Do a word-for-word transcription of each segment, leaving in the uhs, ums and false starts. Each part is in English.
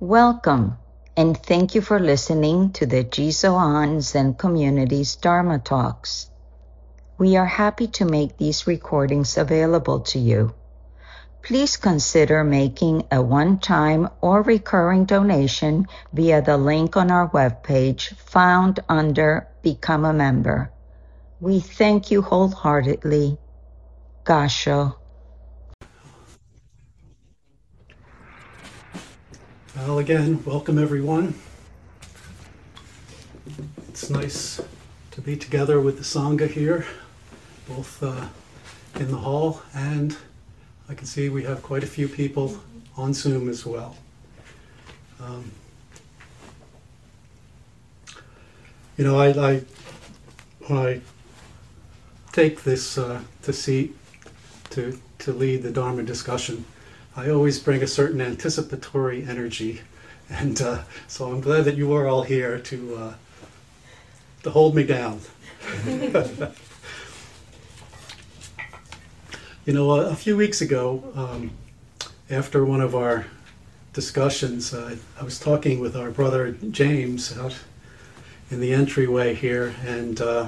Welcome, and thank you for listening to the Jisoan Zen Community's Dharma Talks. We are happy to make these recordings available to you. Please consider making a one-time or recurring donation via the link on our webpage found under Become a Member. We thank you wholeheartedly. Gasho. Well, again, welcome everyone. It's nice to be together with the Sangha here, both uh, in the hall, and I can see we have quite a few people on Zoom as well. Um, you know, I, I when I take this uh, to seat to to lead the Dharma discussion, I always bring a certain anticipatory energy, and uh, so I'm glad that you are all here to uh, to hold me down. You know, a, a few weeks ago, um, after one of our discussions, uh, I was talking with our brother James out in the entryway here, and uh,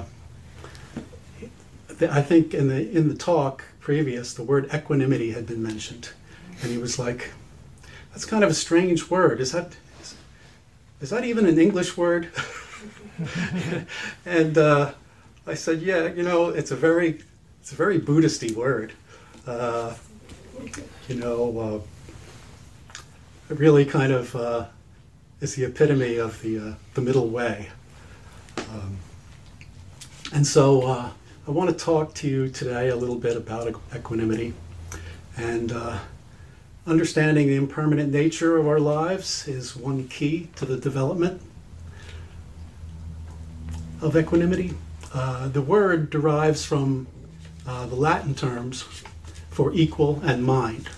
I think in the in the talk previous, the word equanimity had been mentioned. And he was like, that's kind of a strange word. Is that is, is that even an English word? And uh, I said, yeah, you know, it's a very it's a very Buddhist-y word. Uh, you know, uh, it really kind of uh, is the epitome of the uh, the middle way. Um, and so uh, I want to talk to you today a little bit about equanimity and. Uh, Understanding the impermanent nature of our lives is one key to the development of equanimity. Uh, the word derives from uh, the Latin terms for equal and mind.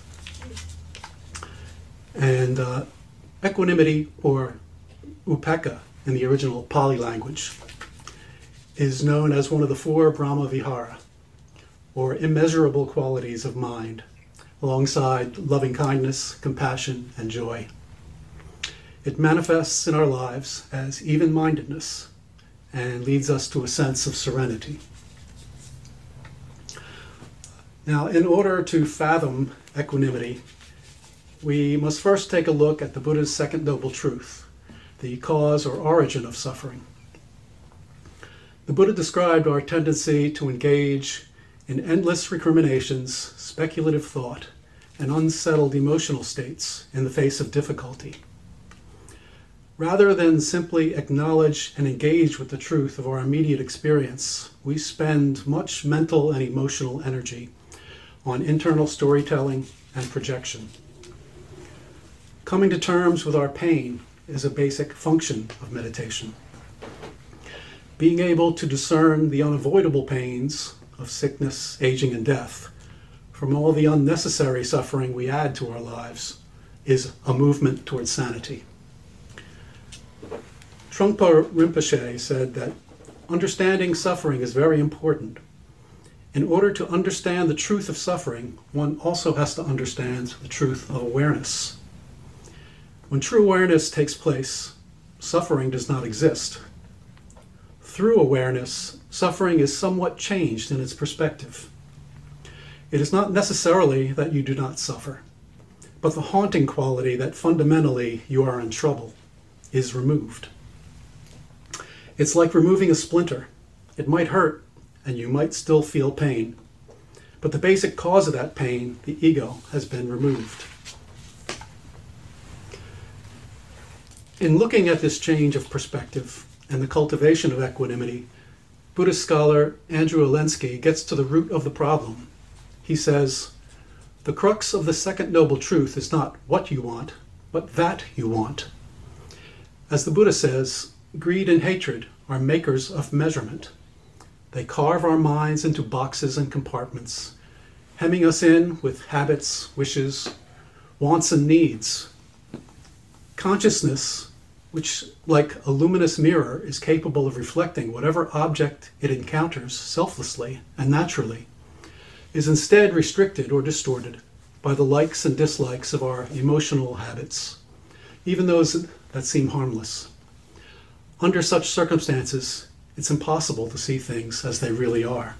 And uh, equanimity, or upekkha in the original Pali language, is known as one of the four Brahma Vihara, or immeasurable qualities of mind, alongside loving kindness, compassion, and joy. It manifests in our lives as even-mindedness and leads us to a sense of serenity. Now, in order to fathom equanimity, we must first take a look at the Buddha's second noble truth, the cause or origin of suffering. The Buddha described our tendency to engage in endless recriminations, speculative thought, and unsettled emotional states in the face of difficulty. Rather than simply acknowledge and engage with the truth of our immediate experience, we spend much mental and emotional energy on internal storytelling and projection. Coming to terms with our pain is a basic function of meditation. Being able to discern the unavoidable pains of sickness, aging, and death from all the unnecessary suffering we add to our lives is a movement towards sanity. Trungpa Rinpoche said that understanding suffering is very important. In order to understand the truth of suffering, one also has to understand the truth of awareness. When true awareness takes place, suffering does not exist. Through awareness, suffering is somewhat changed in its perspective. It is not necessarily that you do not suffer, but the haunting quality that fundamentally you are in trouble is removed. It's like removing a splinter. It might hurt, and you might still feel pain, but the basic cause of that pain, the ego, has been removed. In looking at this change of perspective and the cultivation of equanimity, Buddhist scholar Andrew Olendzki gets to the root of the problem. He says, the crux of the second noble truth is not what you want, but that you want. As the Buddha says, greed and hatred are makers of measurement. They carve our minds into boxes and compartments, hemming us in with habits, wishes, wants, and needs. Consciousness, which, like a luminous mirror, is capable of reflecting whatever object it encounters selflessly and naturally, is instead restricted or distorted by the likes and dislikes of our emotional habits, even those that seem harmless. Under such circumstances, it's impossible to see things as they really are.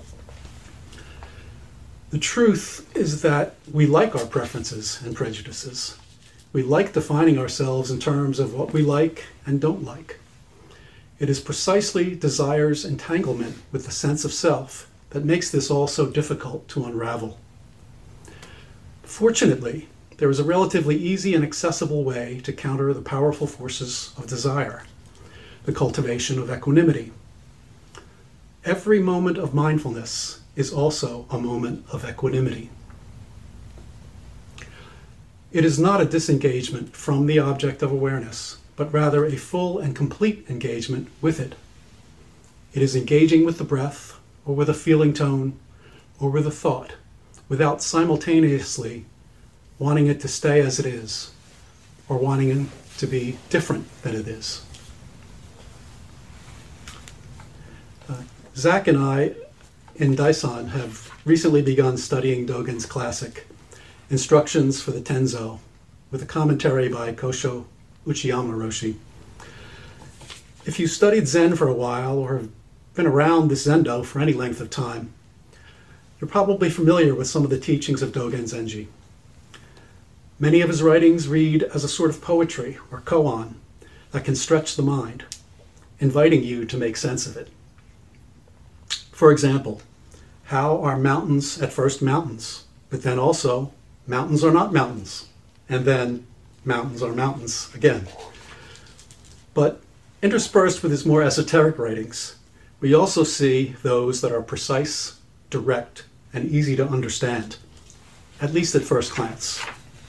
The truth is that we like our preferences and prejudices. We like defining ourselves in terms of what we like and don't like. It is precisely desire's entanglement with the sense of self that makes this all so difficult to unravel. Fortunately, there is a relatively easy and accessible way to counter the powerful forces of desire, the cultivation of equanimity. Every moment of mindfulness is also a moment of equanimity. It is not a disengagement from the object of awareness, but rather a full and complete engagement with it. It is engaging with the breath, or with a feeling tone, or with a thought, without simultaneously wanting it to stay as it is, or wanting it to be different than it is. Uh, Zach and I in Daishan have recently begun studying Dogen's classic, Instructions for the Tenzo, with a commentary by Kosho Uchiyama Roshi. If you studied Zen for a while or have been around this Zendo for any length of time, you're probably familiar with some of the teachings of Dogen Zenji. Many of his writings read as a sort of poetry or koan that can stretch the mind, inviting you to make sense of it. For example, how are mountains at first mountains, but then also mountains are not mountains, and then mountains are mountains again. But interspersed with his more esoteric writings, we also see those that are precise, direct, and easy to understand, at least at first glance.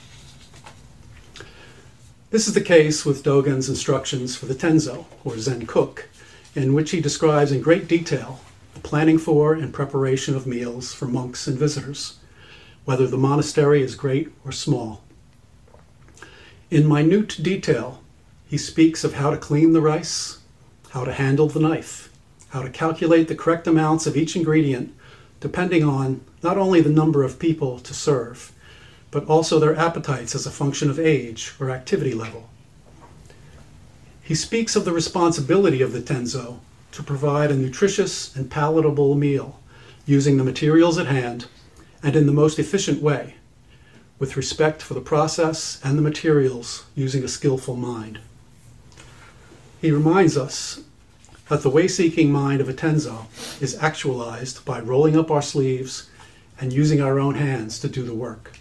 This is the case with Dogen's instructions for the Tenzo, or Zen cook, in which he describes in great detail the planning for and preparation of meals for monks and visitors, whether the monastery is great or small. In minute detail, he speaks of how to clean the rice, how to handle the knife, how to calculate the correct amounts of each ingredient, depending on not only the number of people to serve, but also their appetites as a function of age or activity level. He speaks of the responsibility of the Tenzo to provide a nutritious and palatable meal using the materials at hand and in the most efficient way, with respect for the process and the materials, using a skillful mind. He reminds us that the way-seeking mind of a Tenzo is actualized by rolling up our sleeves and using our own hands to do the work.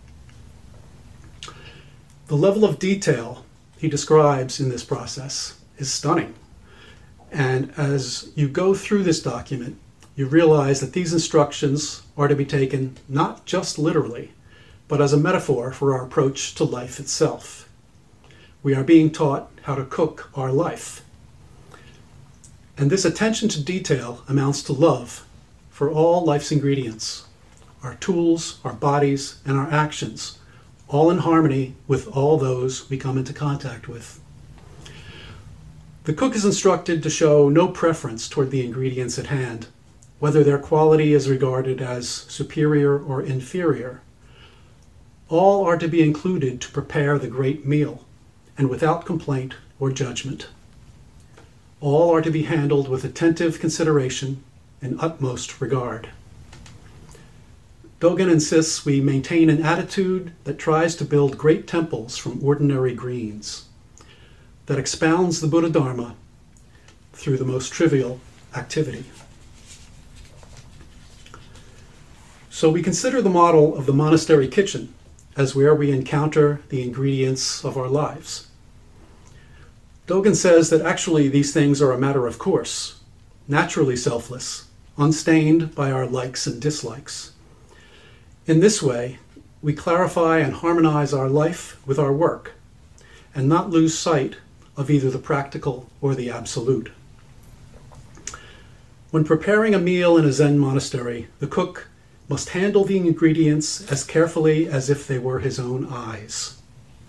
The level of detail he describes in this process is stunning. And as you go through this document, you realize that these instructions are to be taken not just literally, but as a metaphor for our approach to life itself. We are being taught how to cook our life. And this attention to detail amounts to love for all life's ingredients, our tools, our bodies, and our actions, all in harmony with all those we come into contact with. The cook is instructed to show no preference toward the ingredients at hand, whether their quality is regarded as superior or inferior. All are to be included to prepare the great meal, and without complaint or judgment. All are to be handled with attentive consideration and utmost regard. Dogen insists we maintain an attitude that tries to build great temples from ordinary greens, that expounds the Buddha Dharma through the most trivial activity. So we consider the model of the monastery kitchen as where we encounter the ingredients of our lives. Dogen says that actually these things are a matter of course, naturally selfless, unstained by our likes and dislikes. In this way, we clarify and harmonize our life with our work, and not lose sight of either the practical or the absolute. When preparing a meal in a Zen monastery, the cook must handle the ingredients as carefully as if they were his own eyes.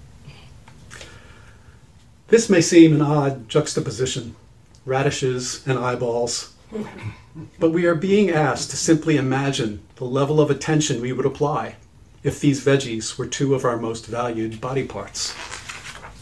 This may seem an odd juxtaposition, radishes and eyeballs, but we are being asked to simply imagine the level of attention we would apply if these veggies were two of our most valued body parts.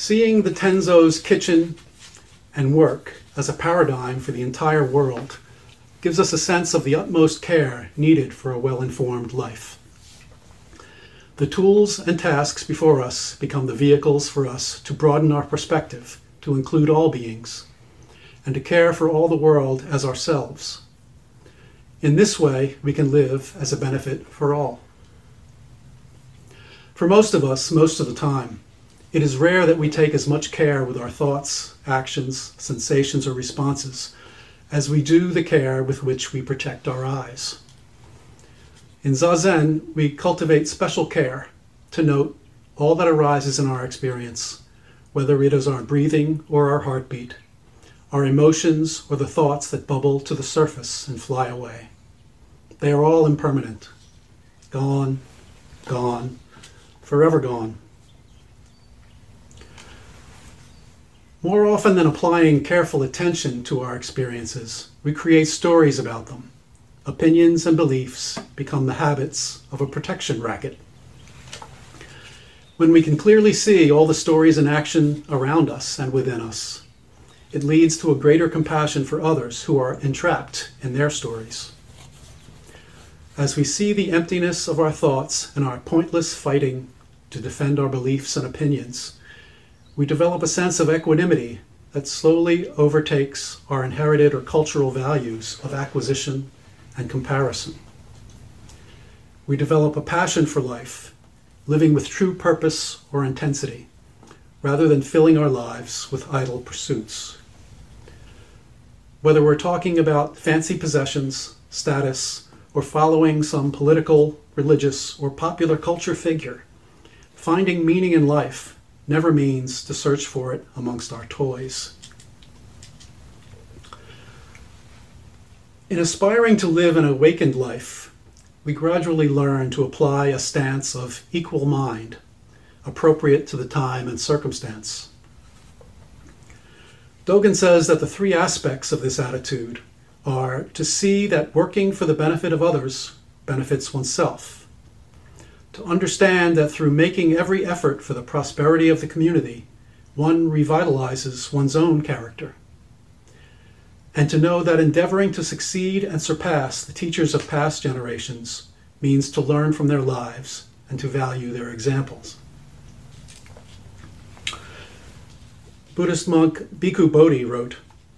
Seeing the Tenzo's kitchen and work as a paradigm for the entire world gives us a sense of the utmost care needed for a well-informed life. The tools and tasks before us become the vehicles for us to broaden our perspective to include all beings and to care for all the world as ourselves. In this way, we can live as a benefit for all. For most of us, most of the time, it is rare that we take as much care with our thoughts, actions, sensations, or responses as we do the care with which we protect our eyes. In Zazen, we cultivate special care to note all that arises in our experience, whether it is our breathing or our heartbeat, our emotions or the thoughts that bubble to the surface and fly away. They are all impermanent, gone, gone, forever gone. More often than applying careful attention to our experiences, we create stories about them. Opinions and beliefs become the habits of a protection racket. When we can clearly see all the stories in action around us and within us, it leads to a greater compassion for others who are entrapped in their stories. As we see the emptiness of our thoughts and our pointless fighting to defend our beliefs and opinions, we develop a sense of equanimity that slowly overtakes our inherited or cultural values of acquisition and comparison. We develop a passion for life, living with true purpose or intensity, rather than filling our lives with idle pursuits. Whether we're talking about fancy possessions, status, or following some political, religious, or popular culture figure, finding meaning in life never means to search for it amongst our toys. In aspiring to live an awakened life, we gradually learn to apply a stance of equal mind, appropriate to the time and circumstance. Dogen says that the three aspects of this attitude are to see that working for the benefit of others benefits oneself, to understand that through making every effort for the prosperity of the community, one revitalizes one's own character, and to know that endeavoring to succeed and surpass the teachers of past generations means to learn from their lives and to value their examples. Buddhist monk Bhikkhu Bodhi wrote,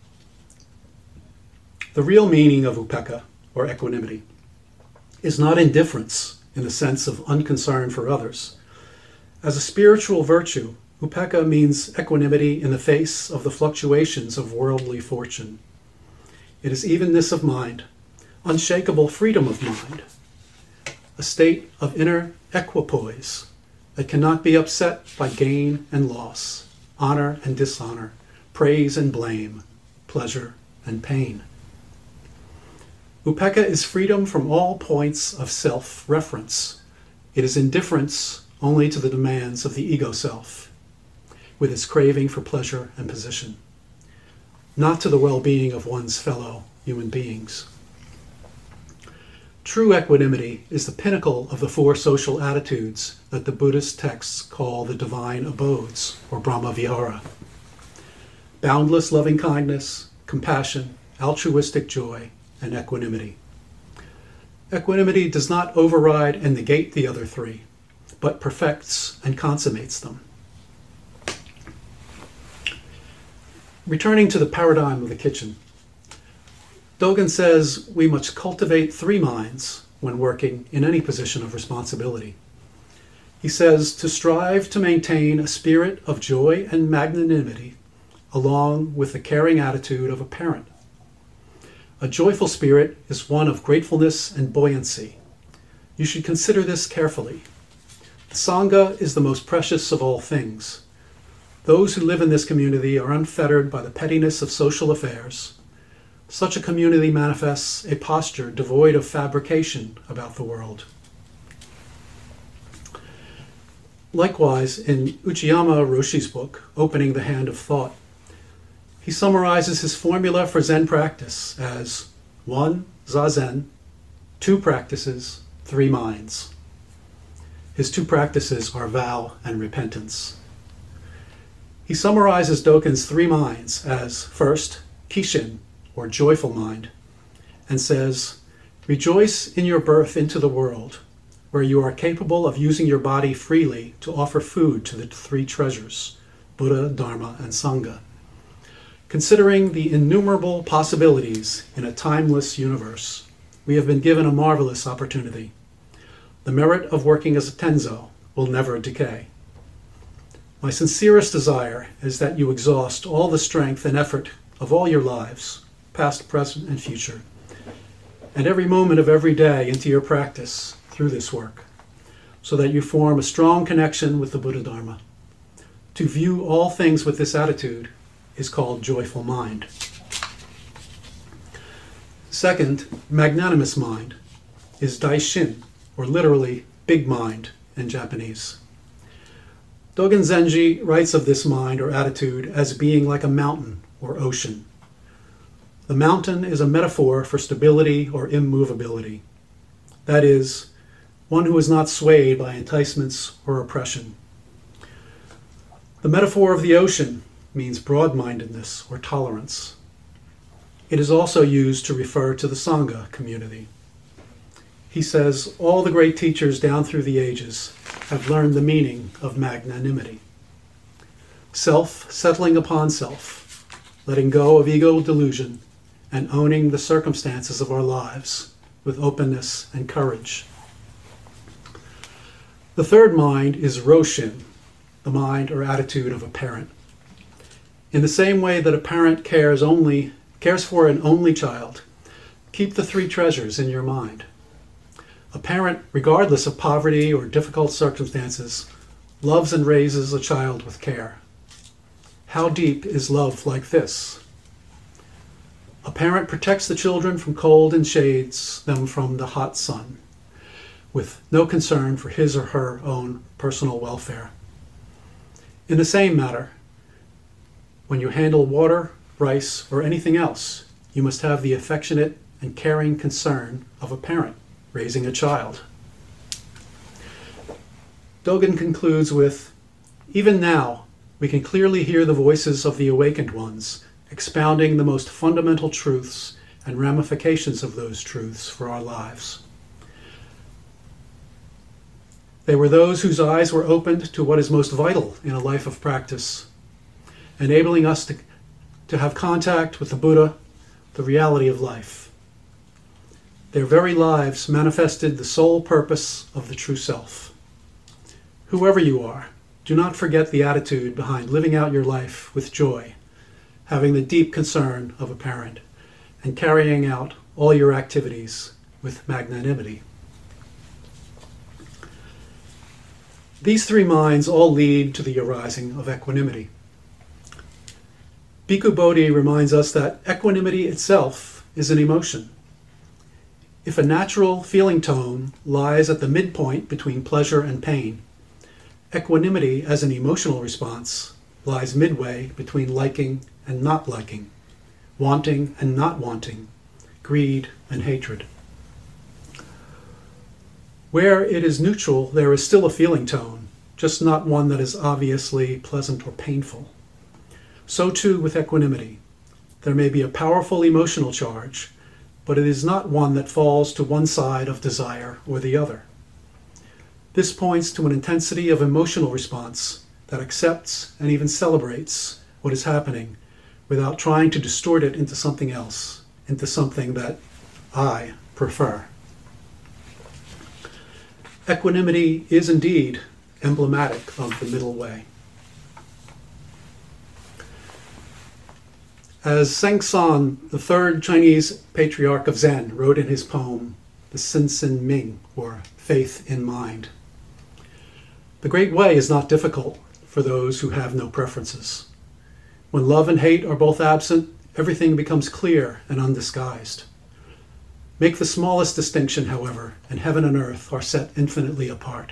"The real meaning of upekkha, or equanimity, is not indifference in the sense of unconcern for others. As a spiritual virtue, upekkha means equanimity in the face of the fluctuations of worldly fortune. It is evenness of mind, unshakable freedom of mind, a state of inner equipoise that cannot be upset by gain and loss, honor and dishonor, praise and blame, pleasure and pain. Upekkha is freedom from all points of self-reference. It is indifference only to the demands of the ego self, with its craving for pleasure and position, not to the well-being of one's fellow human beings. True equanimity is the pinnacle of the four social attitudes that the Buddhist texts call the divine abodes, or Brahma-vihara. Boundless loving-kindness, compassion, altruistic joy, and equanimity. Equanimity does not override and negate the other three, but perfects and consummates them. Returning to the paradigm of the kitchen, Dogen says we must cultivate three minds when working in any position of responsibility. He says to strive to maintain a spirit of joy and magnanimity along with the caring attitude of a parent. A joyful spirit is one of gratefulness and buoyancy. You should consider this carefully. The Sangha is the most precious of all things. Those who live in this community are unfettered by the pettiness of social affairs. Such a community manifests a posture devoid of fabrication about the world. Likewise, in Uchiyama Roshi's book, Opening the Hand of Thought, he summarizes his formula for Zen practice as one, Zazen, two practices, three minds. His two practices are vow and repentance. He summarizes Dogen's three minds as, first, Kishin, or joyful mind, and says, rejoice in your birth into the world, where you are capable of using your body freely to offer food to the three treasures, Buddha, Dharma, and Sangha. Considering the innumerable possibilities in a timeless universe, we have been given a marvelous opportunity. The merit of working as a Tenzo will never decay. My sincerest desire is that you exhaust all the strength and effort of all your lives, past, present, and future, and every moment of every day into your practice through this work, so that you form a strong connection with the Buddha Dharma. To view all things with this attitude is called joyful mind. Second, magnanimous mind is Daishin, or literally big mind in Japanese. Dogen Zenji writes of this mind or attitude as being like a mountain or ocean. The mountain is a metaphor for stability or immovability. That is, one who is not swayed by enticements or oppression. The metaphor of the ocean means broad-mindedness or tolerance. It is also used to refer to the Sangha community. He says all the great teachers down through the ages have learned the meaning of magnanimity. Self settling upon self, letting go of ego delusion, and owning the circumstances of our lives with openness and courage. The third mind is Roshin, the mind or attitude of a parent. In the same way that a parent cares only cares for an only child, keep the three treasures in your mind. A parent, regardless of poverty or difficult circumstances, loves and raises a child with care. How deep is love like this? A parent protects the children from cold and shades them from the hot sun, with no concern for his or her own personal welfare. In the same matter, when you handle water, rice, or anything else, you must have the affectionate and caring concern of a parent raising a child. Dogen concludes with, even now, we can clearly hear the voices of the awakened ones, expounding the most fundamental truths and ramifications of those truths for our lives. They were those whose eyes were opened to what is most vital in a life of practice, enabling us to, to have contact with the Buddha, the reality of life. Their very lives manifested the sole purpose of the true self. Whoever you are, do not forget the attitude behind living out your life with joy, having the deep concern of a parent, and carrying out all your activities with magnanimity. These three minds all lead to the arising of equanimity. Bhikkhu Bodhi reminds us that equanimity itself is an emotion. If a natural feeling tone lies at the midpoint between pleasure and pain, equanimity as an emotional response lies midway between liking and not liking, wanting and not wanting, greed and hatred. Where it is neutral, there is still a feeling tone, just not one that is obviously pleasant or painful. So too with equanimity. There may be a powerful emotional charge, but it is not one that falls to one side of desire or the other. This points to an intensity of emotional response that accepts and even celebrates what is happening without trying to distort it into something else, into something that I prefer. Equanimity is indeed emblematic of the middle way. As Sengsan, the third Chinese patriarch of Zen, wrote in his poem, the Sinsin Ming, or Faith in Mind, the Great Way is not difficult for those who have no preferences. When love and hate are both absent, everything becomes clear and undisguised. Make the smallest distinction, however, and heaven and earth are set infinitely apart.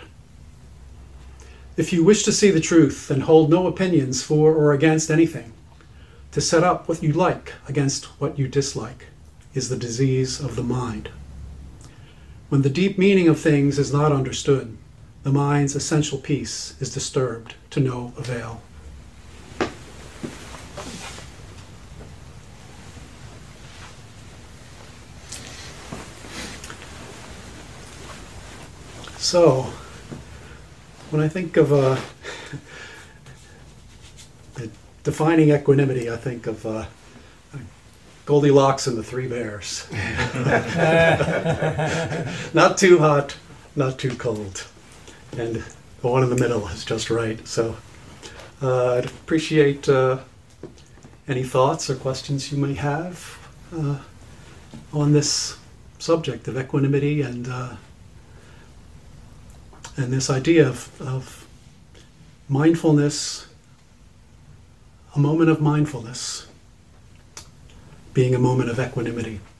If you wish to see the truth, then hold no opinions for or against anything. To set up what you like against what you dislike is the disease of the mind. When the deep meaning of things is not understood, the mind's essential peace is disturbed to no avail. So, when I think of uh, defining equanimity, I think of uh, Goldilocks and the Three Bears. Not too hot, not too cold. And the one in the middle is just right. So uh, I'd appreciate uh, any thoughts or questions you may have uh, on this subject of equanimity and uh, and this idea of, of mindfulness, a moment of mindfulness being a moment of equanimity.